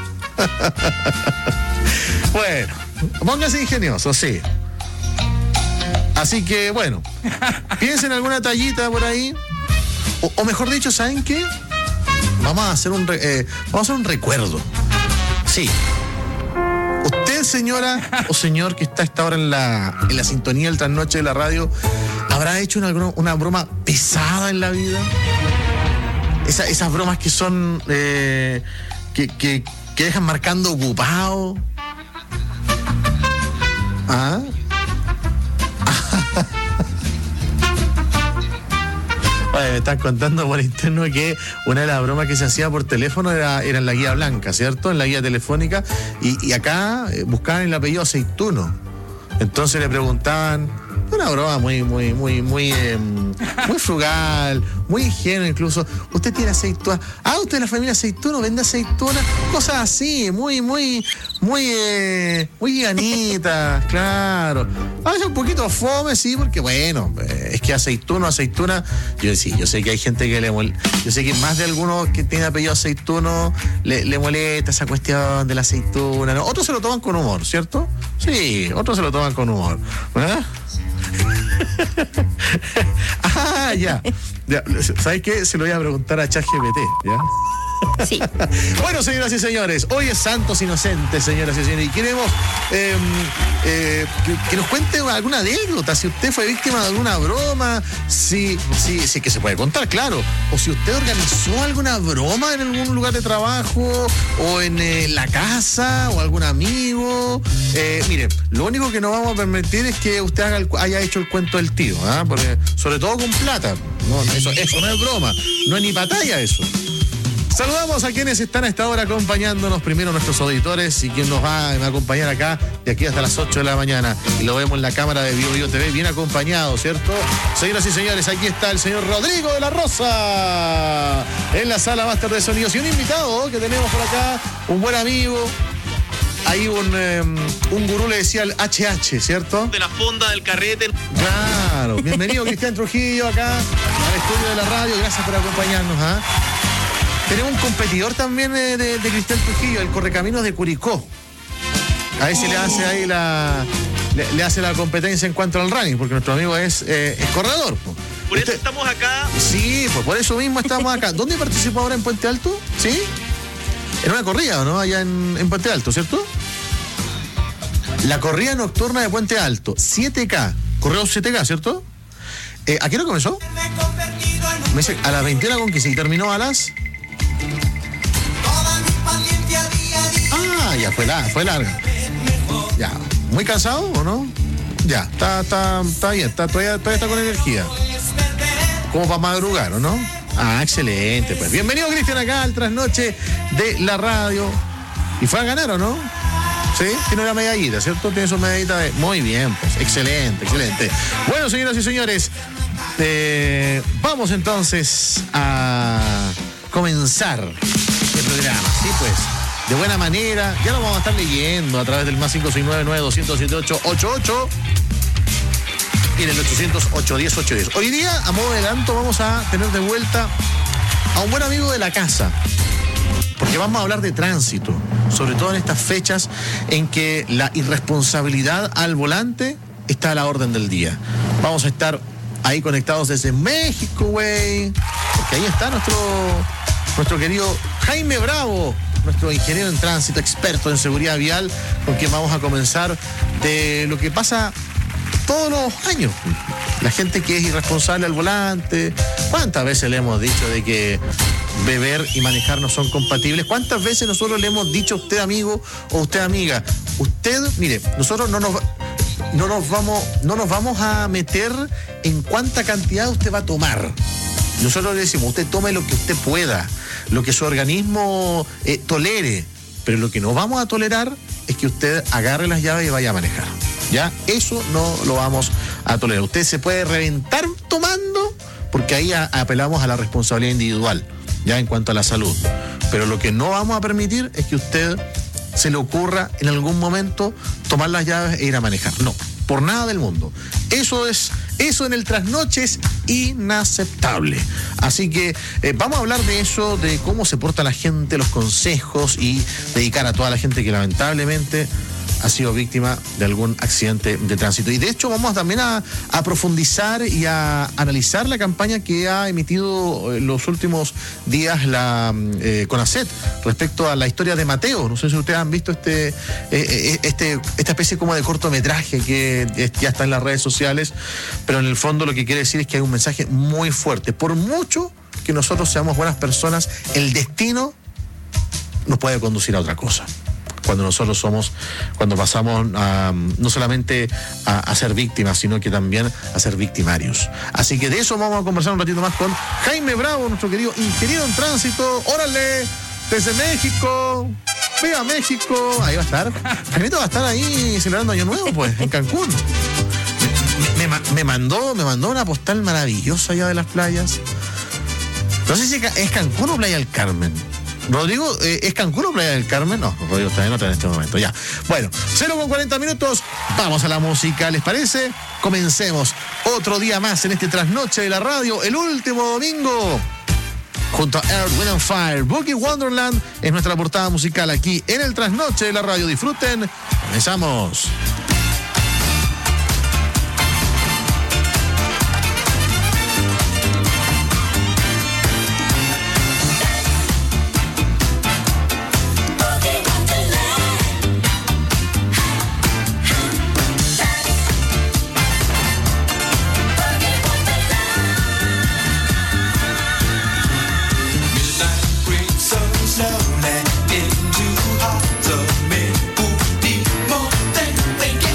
Bueno, póngase ingenioso, sí. Así que, bueno, piensen en alguna tallita por ahí. O mejor dicho, ¿saben qué? Vamos a hacer un recuerdo. Sí. Usted, señora o señor que está a esta hora en la sintonía del trasnoche de la radio, ¿habrá hecho una broma pesada en la vida? Esas bromas que son que dejan marcando ocupado. ¿Ah? Oye, me están contando por interno que una de las bromas que se hacía por teléfono era en la guía blanca, ¿cierto? En la guía telefónica. Y acá buscaban el apellido Aceituno. Entonces le preguntaban, una broma muy frugal, muy ingenua incluso. ¿Usted tiene aceituna? Ah, usted es la familia Aceituno, vende aceituna. Cosas así, muy livianitas, claro. A veces un poquito fome, sí, porque bueno, es que aceituno, yo sé que hay gente que yo sé que más de algunos que tienen apellido Aceituno le molesta esa cuestión de la aceituna, ¿no? Otros se lo toman con humor, ¿cierto? Sí, otros se lo toman con humor. ¿Verdad? Ya. ¿Sabes qué? Se lo voy a preguntar a ChatGPT, ¿ya? Sí. Bueno, señoras y señores, hoy es Santos Inocentes, señoras y señores, y queremos que nos cuente alguna anécdota, si usted fue víctima de alguna broma, si que se puede contar, claro, o si usted organizó alguna broma en algún lugar de trabajo, o en la casa, o algún amigo. Mire, lo único que no vamos a permitir es que usted haya hecho el cuento del tío, ¿ah? Porque, sobre todo con plata, no, eso no es broma, no es ni batalla eso. Saludamos a quienes están a esta hora acompañándonos, primero nuestros auditores y quien nos va a acompañar acá de aquí hasta las 8 de la mañana. Y lo vemos en la cámara de BioBio TV, bien acompañado, ¿cierto? Señoras y señores, aquí está el señor Rodrigo de la Rosa en la sala máster de sonidos y un invitado que tenemos por acá, un buen amigo. Ahí un gurú le decía el HH, ¿cierto? De la fonda del carrete. Claro. Bienvenido Cristian Trujillo acá al estudio de la radio. Gracias por acompañarnos, ¿ah? Tenemos un competidor también de Cristian Trujillo, el Correcaminos de Curicó. A ese le hace ahí le hace la competencia en cuanto al running, porque nuestro amigo es corredor. Por eso estamos acá. Sí, pues por eso mismo estamos acá. ¿Dónde participó ahora en Puente Alto? ¿Sí? En una corrida, ¿o no? Allá en Puente Alto, ¿cierto? La corrida nocturna de Puente Alto, 7K. Correo 7K, ¿cierto? ¿A qué hora comenzó? Me dice a las 21:15 y terminó a las... Ah, ya fue larga. Ya, ¿muy cansado o no? Ya, está bien, todavía está con energía. Como para madrugar, ¿o no? Ah, excelente, pues. Bienvenido, Cristian, acá al trasnoche de la radio. ¿Y fue a ganar o no? Sí, tiene una medallita, ¿cierto? Tiene su medallita de... Muy bien, pues, excelente. Bueno, señoras y señores, vamos entonces a comenzar el programa, ¿sí? Pues, de buena manera, ya lo vamos a estar leyendo a través del más 569-9200-7888 y en el 800-810-810. Hoy día, a modo de adelanto, vamos a tener de vuelta a un buen amigo de la casa, porque vamos a hablar de tránsito, sobre todo en estas fechas en que la irresponsabilidad al volante está a la orden del día. Vamos a estar ahí conectados desde México, güey. Porque ahí está nuestro querido Jaime Bravo, nuestro ingeniero en tránsito, experto en seguridad vial, con quien vamos a comenzar de lo que pasa todos los años. La gente que es irresponsable al volante. ¿Cuántas veces le hemos dicho de que beber y manejar no son compatibles? ¿Cuántas veces nosotros le hemos dicho a usted, amigo o usted, amiga? Usted, mire, nosotros no nos vamos a meter en cuánta cantidad usted va a tomar. Nosotros le decimos, usted tome lo que usted pueda, lo que su organismo tolere, pero lo que no vamos a tolerar es que usted agarre las llaves y vaya a manejar. ¿Ya? Eso no lo vamos a tolerar. Usted se puede reventar tomando, porque ahí apelamos a la responsabilidad individual, ya en cuanto a la salud. Pero lo que no vamos a permitir es que usted se le ocurra en algún momento tomar las llaves e ir a manejar. No, por nada del mundo. Eso en el trasnoche es inaceptable. Así que vamos a hablar de eso, de cómo se porta la gente, los consejos, y dedicar a toda la gente que lamentablemente ha sido víctima de algún accidente de tránsito. Y de hecho vamos también a profundizar y a analizar la campaña que ha emitido los últimos días la CONACET respecto a la historia de Mateo. No sé si ustedes han visto esta especie como de cortometraje que ya está en las redes sociales, pero en el fondo lo que quiere decir es que hay un mensaje muy fuerte. Por mucho que nosotros seamos buenas personas, el destino nos puede conducir a otra cosa. Cuando pasamos no solamente a ser víctimas, sino que también a ser victimarios. Así que de eso vamos a conversar un ratito más con Jaime Bravo, nuestro querido ingeniero en tránsito. ¡Órale! Desde México. ¡Viva México! Ahí va a estar. Jaimito va a estar ahí celebrando Año Nuevo, pues, en Cancún. Me mandó una postal maravillosa allá de las playas. No sé si es Cancún o Playa del Carmen. Rodrigo, ¿es Cancún o Playa del Carmen? No, Rodrigo está en otra en este momento, ya. Bueno, 0:40, vamos a la música, ¿les parece? Comencemos otro día más en este trasnoche de la radio, el último domingo, junto a Earth, Wind and Fire. Boogie Wonderland es nuestra portada musical aquí en el trasnoche de la radio. Disfruten, comenzamos. Slowly into hearts of men who deep more than they can.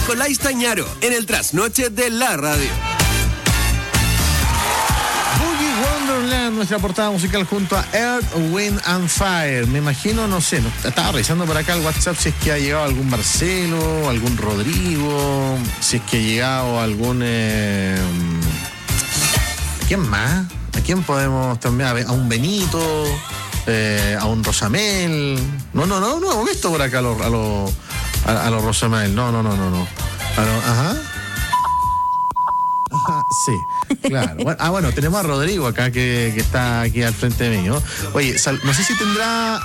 Nicolás Tañaro en el trasnoche de la radio. Wonderland, nuestra portada musical junto a Earth, Wind and Fire. Me imagino, no sé, estaba revisando por acá el WhatsApp si es que ha llegado algún Marcelo, algún Rodrigo, si es que ha llegado algún... ¿Quién más? ¿A quién podemos también? A un Benito, a un Rosamel. No hemos visto por acá a los Rosamel. No. Ajá. Sí, claro. Bueno, tenemos a Rodrigo acá que está aquí al frente mío. Oye, no sé si tendrá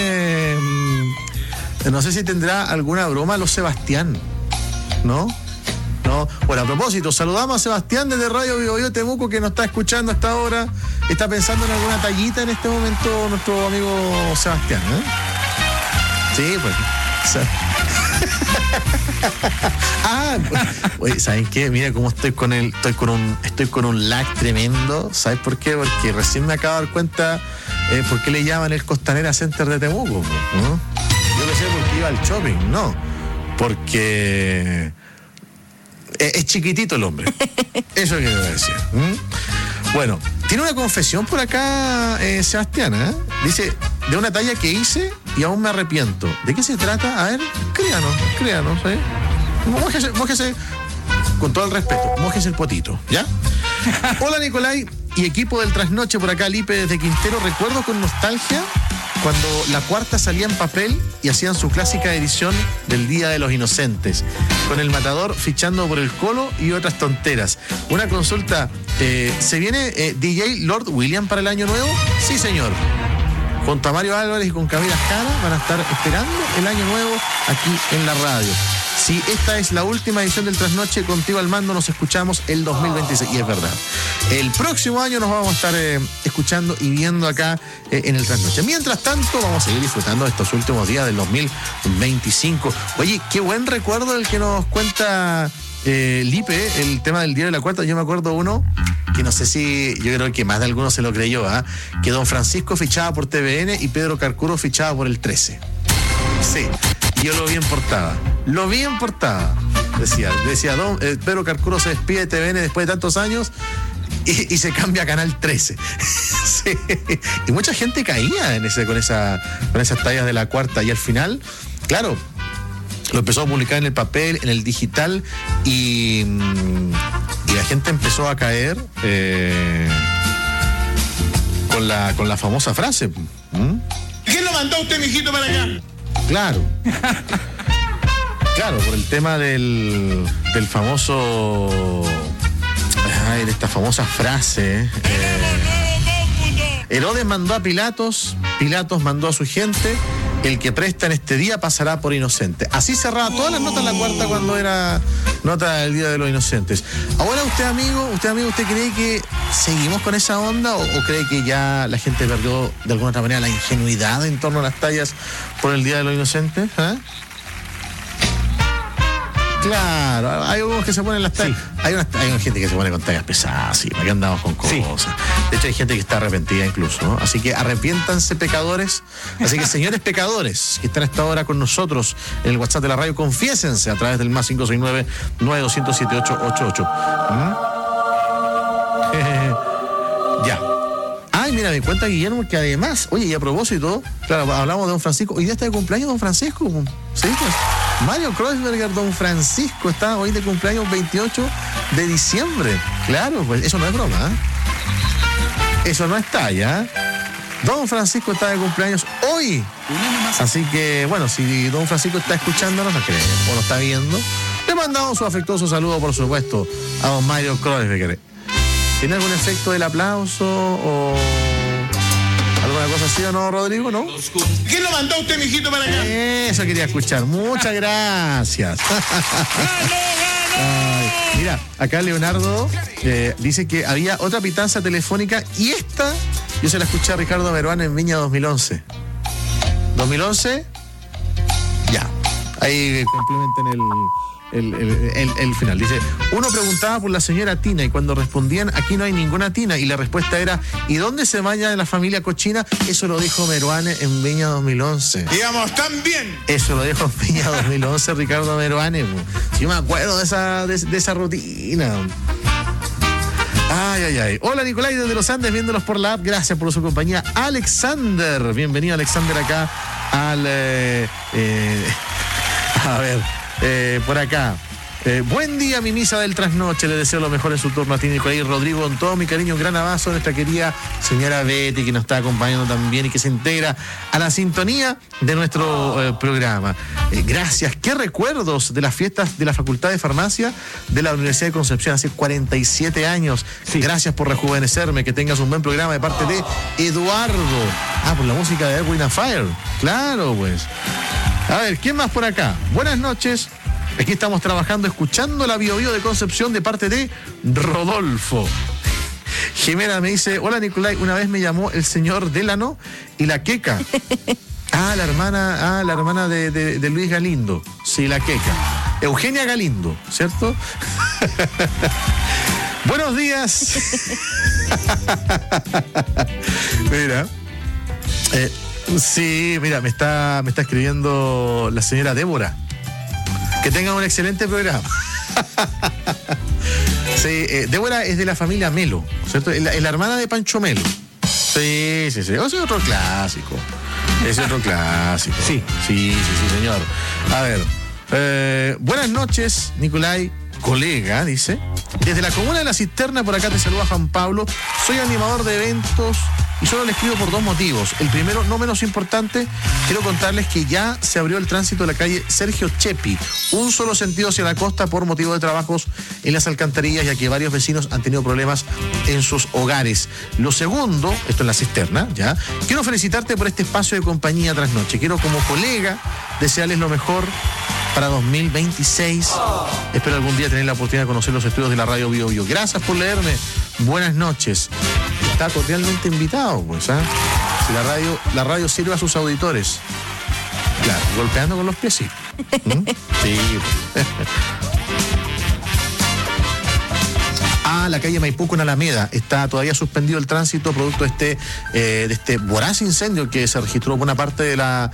alguna broma a los Sebastián, ¿no? Bueno, a propósito, saludamos a Sebastián desde Radio Bio Bio Temuco, que nos está escuchando hasta ahora. Está pensando en alguna tallita en este momento nuestro amigo Sebastián, ¿eh? Sí, pues. Oye, ¿saben qué? Mira cómo estoy con un lag tremendo. ¿Sabes por qué? Porque recién me acabo de dar cuenta por qué le llaman el Costanera Center de Temuco, ¿no? Yo no sé por qué iba al shopping, no. Porque es chiquitito el hombre. Eso quiero decir. Bueno, tiene una confesión por acá, Sebastián, ¿eh? Dice, de una talla que hice y aún me arrepiento. ¿De qué se trata? A ver, créanos, ¿eh? Mójese, con todo el respeto, mójese el potito, ¿ya? Hola, Nicolai y equipo del Trasnoche, por acá, Lipe desde Quintero. Recuerdo con nostalgia cuando la cuarta salía en papel y hacían su clásica edición del Día de los Inocentes, con el Matador fichando por el Colo y otras tonteras. Una consulta, ¿se viene DJ Lord William para el año nuevo? Sí, señor. Junto a Mario Álvarez y con Camila Jara van a estar esperando el año nuevo aquí en la radio. Si esta es la última edición del Trasnoche, contigo al mando nos escuchamos el 2026. Y es verdad. El próximo año nos vamos a estar escuchando y viendo acá en el Trasnoche. Mientras tanto, vamos a seguir disfrutando de estos últimos días del 2025. Oye, qué buen recuerdo el que nos cuenta Lipe, el tema del Diario de la Cuarta. Yo me acuerdo uno que no sé si, yo creo que más de algunos se lo creyó, que Don Francisco fichaba por TVN y Pedro Carcuro fichaba por el 13. Sí, yo lo vi en portada. Decía Pedro Carcuro se despide de TVN después de tantos años y se cambia a Canal 13. Sí. Y mucha gente caía con esas tallas de la Cuarta, y al final, claro, lo empezó a publicar en el papel, en el digital, y la gente empezó a caer con la famosa frase. ¿Quién lo mandó usted, mijito, para acá? Claro, por el tema del famoso... de esta famosa frase. Herodes mandó a Pilatos mandó a su gente: el que presta en este día pasará por inocente. Así cerraba todas las notas la Cuarta cuando era nota del Día de los Inocentes. Ahora usted amigo, ¿usted cree que seguimos con esa onda o cree que ya la gente perdió de alguna otra manera la ingenuidad en torno a las tallas por el Día de los Inocentes? Claro, hay algunos que se ponen las tallas. Sí. Hay una gente que se pone con tallas pesadas, sí, aquí andamos con cosas. Sí. De hecho, hay gente que está arrepentida incluso, ¿no? Así que arrepiéntanse, pecadores. Así que, señores pecadores que están a esta hora con nosotros en el WhatsApp de la radio, confiésense a través del más 569-9200-7888. Ya. Ay, mira, me cuenta Guillermo que además, oye, y a propósito, claro, hablamos de Don Francisco. Hoy día está de cumpleaños Don Francisco. Sí, pues. Mario Kreuzberger, Don Francisco, está hoy de cumpleaños 28 de diciembre. Claro, pues eso no es broma, Eso no es talla, Don Francisco está de cumpleaños hoy. Así que, bueno, si Don Francisco está escuchándonos, o lo está viendo, le mandamos su afectuoso saludo, por supuesto, a Don Mario Kreuzberger. ¿Tiene algún efecto del aplauso o alguna cosa así o no, Rodrigo? ¿No? ¿Quién lo mandó usted, mijito, para acá? Eso quería escuchar. Muchas gracias. Ay, mira, acá Leonardo dice que había otra pitanza telefónica y esta yo se la escuché a Ricardo Meruán en Viña 2011. ¿2011? Ya. Ahí complementen el final. Dice, uno preguntaba por la señora Tina y cuando respondían, aquí no hay ninguna Tina, y la respuesta era, ¿y dónde se baña la familia cochina? Eso lo dijo Meruane en Viña 2011. Digamos, también. Eso lo dijo en Viña 2011 Ricardo Meruane. Yo me acuerdo de esa rutina. Ay. Hola, Nicolai, desde los Andes, viéndolos por la app. Gracias por su compañía. Alexander, bienvenido Alexander acá al... por acá. Buen día, mi misa del trasnoche. Le deseo lo mejor en su turno a ti, Nicolai. Rodrigo, con todo mi cariño, un gran abrazo a nuestra querida señora Betty, que nos está acompañando también y que se integra a la sintonía de nuestro programa. Gracias. Qué recuerdos de las fiestas de la Facultad de Farmacia de la Universidad de Concepción hace 47 años. Sí. Gracias por rejuvenecerme. Que tengas un buen programa de parte de Eduardo. Por la música de Edwin and Fire. Claro, pues. A ver, ¿quién más por acá? Buenas noches. Aquí estamos trabajando, escuchando la Bio Bio de Concepción de parte de Rodolfo. Jimena me dice, hola Nicolai, una vez me llamó el señor Delano y la Queca. La hermana de Luis Galindo. Sí, la Queca. Eugenia Galindo, ¿cierto? Buenos días. Mira. Sí, mira, me está escribiendo la señora Débora. Que tengan un excelente programa. Sí, Débora es de la familia Melo, ¿cierto? Es la hermana de Pancho Melo. Sí. Ese es otro clásico. Sí, señor. A ver. Buenas noches, Nicolai. Colega, dice. Desde la comuna de La Cisterna, por acá te saluda Juan Pablo. Soy animador de eventos y solo le escribo por dos motivos. El primero, no menos importante, quiero contarles que ya se abrió el tránsito de la calle Sergio Chepi, un solo sentido hacia la costa por motivo de trabajos en las alcantarillas, ya que varios vecinos han tenido problemas en sus hogares. Lo segundo, esto en La Cisterna, ya, quiero felicitarte por este espacio de compañía trasnoche. Quiero como colega desearles lo mejor para 2026. Espero algún día tener la oportunidad de conocer los estudios de la radio Bio Bio. Gracias por leerme. Buenas noches. Está cordialmente invitado, pues, ¿ah? Si la radio sirve a sus auditores. Claro, golpeando con los pies, sí. Sí. La calle Maipú con Alameda. Está todavía suspendido el tránsito producto de este voraz incendio que se registró por una parte de la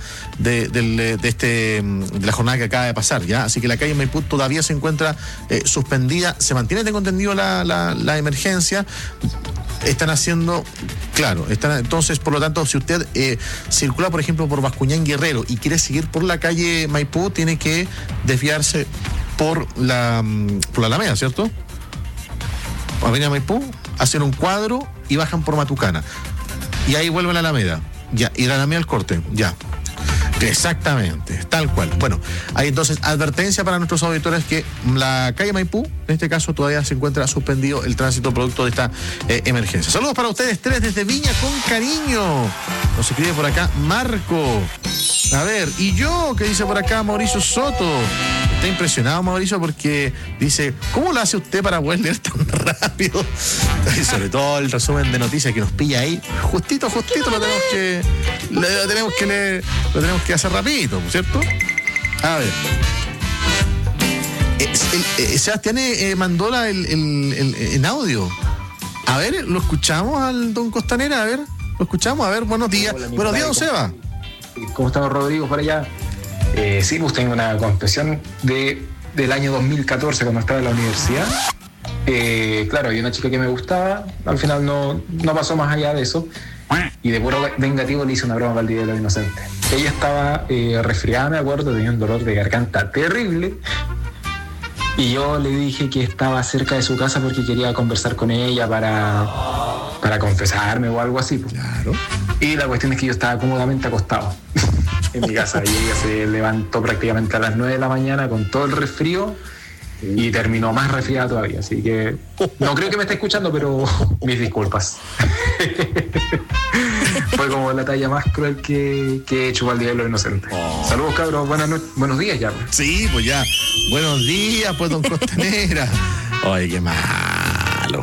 jornada que acaba de pasar, ¿ya? Así que la calle Maipú todavía se encuentra suspendida. Se mantiene, tengo entendido, la emergencia. Están haciendo, claro, entonces, por lo tanto, si usted circula, por ejemplo, por Bascuñán Guerrero y quiere seguir por la calle Maipú, tiene que desviarse por la Alameda, ¿cierto? Avenida Maipú, hacen un cuadro y bajan por Matucana. Y ahí vuelven a la Alameda. Ya, y la Alameda al corte, ya. Exactamente, tal cual. Bueno, hay entonces advertencia para nuestros auditores que la calle Maipú, en este caso, todavía se encuentra suspendido el tránsito producto de esta emergencia. Saludos para ustedes tres desde Viña con cariño. Nos escribe por acá Marco. A ver, y yo, que dice por acá Mauricio Soto. Está impresionado Mauricio porque dice, ¿cómo lo hace usted para poder leer tan rápido? Y sobre todo el resumen de noticias que nos pilla ahí, justito lo tenemos que leer, lo tenemos que hacer rapidito, ¿cierto? A ver. Sebastián mandó en audio. A ver, lo escuchamos al don Costanera, a ver, lo escuchamos, a ver, buenos días. Hola, buenos días, don Seba. ¿Cómo estamos, Rodrigo, por allá? Sí, pues tengo una confesión del año 2014 cuando estaba en la universidad. Claro, había una chica que me gustaba, al final no pasó más allá de eso. Y de puro vengativo le hice una broma para el Día de los Inocentes. Ella estaba resfriada, me acuerdo, tenía un dolor de garganta terrible. Y yo le dije que estaba cerca de su casa porque quería conversar con ella para confesarme o algo así. Claro. Y la cuestión es que yo estaba cómodamente acostado en mi casa y ella se levantó prácticamente a las 9 de la mañana con todo el resfrío y terminó más resfriada todavía. Así que no creo que me esté escuchando, pero mis disculpas. Fue como la talla más cruel que he hecho para el Día de los Inocentes. Saludos, cabros. Buenos días ya. Sí, pues ya. Buenos días, pues, don Costanera. Ay, qué malo.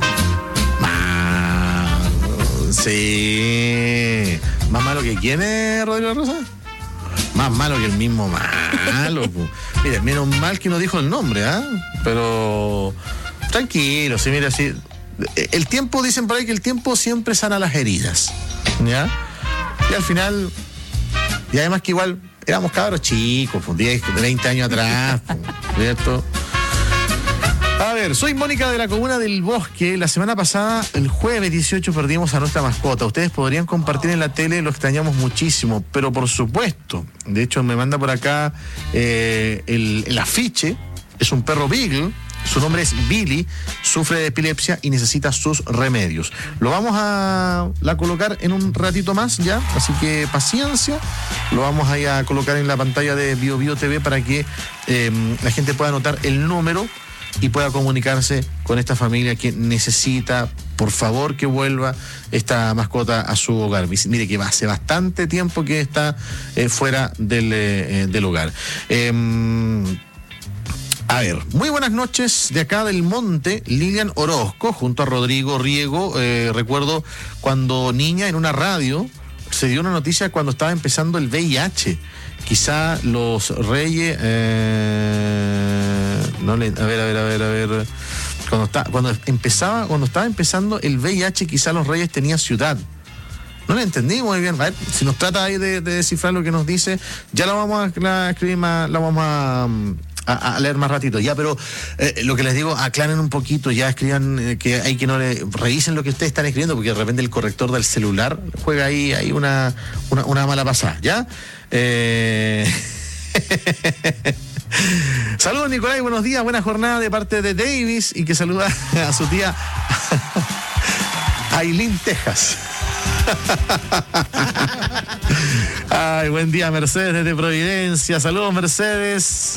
Sí. ¿Más malo que quién es, Rodrigo Rosa? Más malo que el mismo malo. Mire, menos mal que no dijo el nombre, ¿ah? Pero tranquilo, sí, mira, sí. El tiempo, dicen por ahí que el tiempo siempre sana las heridas, ¿ya? Y al final, y además que igual éramos cabros chicos, 10, 20 años atrás, ¿cierto? A ver, soy Mónica de la Comuna del Bosque. La semana pasada, el jueves 18, perdimos a nuestra mascota. Ustedes podrían compartir en la tele, lo extrañamos muchísimo, pero por supuesto. De hecho, me manda por acá el afiche. Es un perro beagle. Su nombre es Billy, sufre de epilepsia y necesita sus remedios. Lo vamos a colocar en un ratito más ya, así que paciencia. Lo vamos a colocar en la pantalla de BioBio TV para que la gente pueda anotar el número y pueda comunicarse con esta familia que necesita, por favor, que vuelva esta mascota a su hogar. Mire que hace bastante tiempo que está fuera del hogar. A ver, muy buenas noches de acá del Monte, Lilian Orozco, junto a Rodrigo Riego. Recuerdo cuando niña en una radio se dio una noticia cuando estaba empezando el VIH. Quizá los reyes... a ver. Cuando estaba empezando el VIH, quizá los reyes tenían ciudad. No le entendí muy bien. A ver, si nos trata ahí de descifrar lo que nos dice, ya lo vamos a escribir más, lo vamos a leer más ratito, ya, pero lo que les digo, aclaren un poquito, ya escriban que hay que no le revisen lo que ustedes están escribiendo, porque de repente el corrector del celular juega ahí una mala pasada, ¿ya? Saludos, Nicolás, buenos días, buena jornada de parte de Davis, y que saluda a su tía Aileen, Texas. Ay, buen día, Mercedes desde Providencia. Saludos, Mercedes.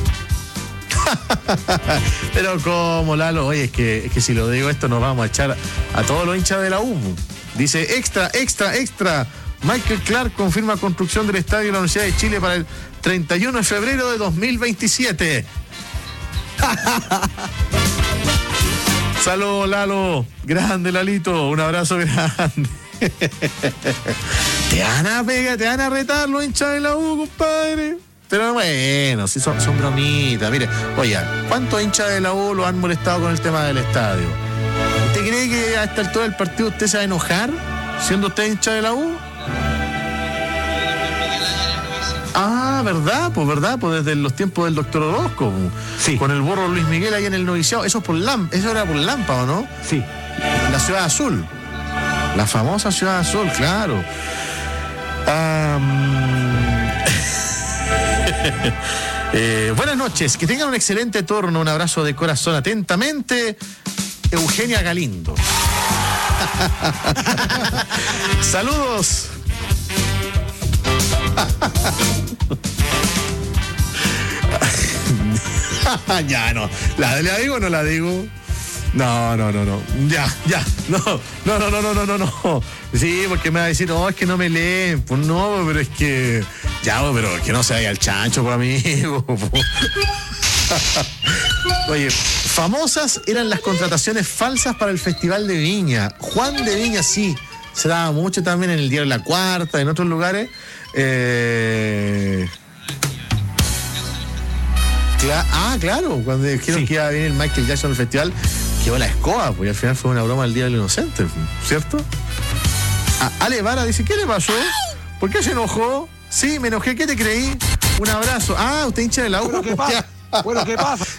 Pero cómo, Lalo, oye, es que si lo digo esto nos vamos a echar a todos los hinchas de la U. Dice, extra. Michael Clark confirma construcción del estadio de la Universidad de Chile para el 31 de febrero de 2027. Saludos, Lalo. Grande, Lalito. Un abrazo grande. Te van a retar los hinchas de la U, compadre. Pero bueno, si son bromitas. Mire, oye, ¿cuántos hinchas de la U lo han molestado con el tema del estadio? ¿Usted cree que a esta altura del partido usted se va a enojar siendo usted hincha de la U? Ah, ¿verdad? Pues desde los tiempos del doctor Orozco. Sí. Con el burro Luis Miguel ahí en el noviciado. Eso era por Lampa, ¿o no? Sí. La Ciudad Azul. La famosa Ciudad Azul, claro. Buenas noches, que tengan un excelente turno. Un abrazo de corazón. Atentamente, Eugenia Galindo. Saludos. Ya, no. ¿La digo o no la digo? No. Ya. No. Sí, porque me va a decir, es que no me leen. Pues no, pero es que... Ya, pero que no se vaya al chancho, por amigo. Oye, famosas eran las contrataciones falsas para el Festival de Viña. Juan de Viña, sí. Se daba mucho también en el diario La Cuarta, en otros lugares. Claro, cuando dijeron que iba a venir Michael Jackson al festival, quedó la escoba, porque al final fue una broma del Día del Inocente, ¿cierto? Ale Vara dice, ¿qué le pasó? ¿Por qué se enojó? Sí, me enojé, ¿qué te creí? Un abrazo. Usted hincha de la U. Bueno, ¿qué pasa?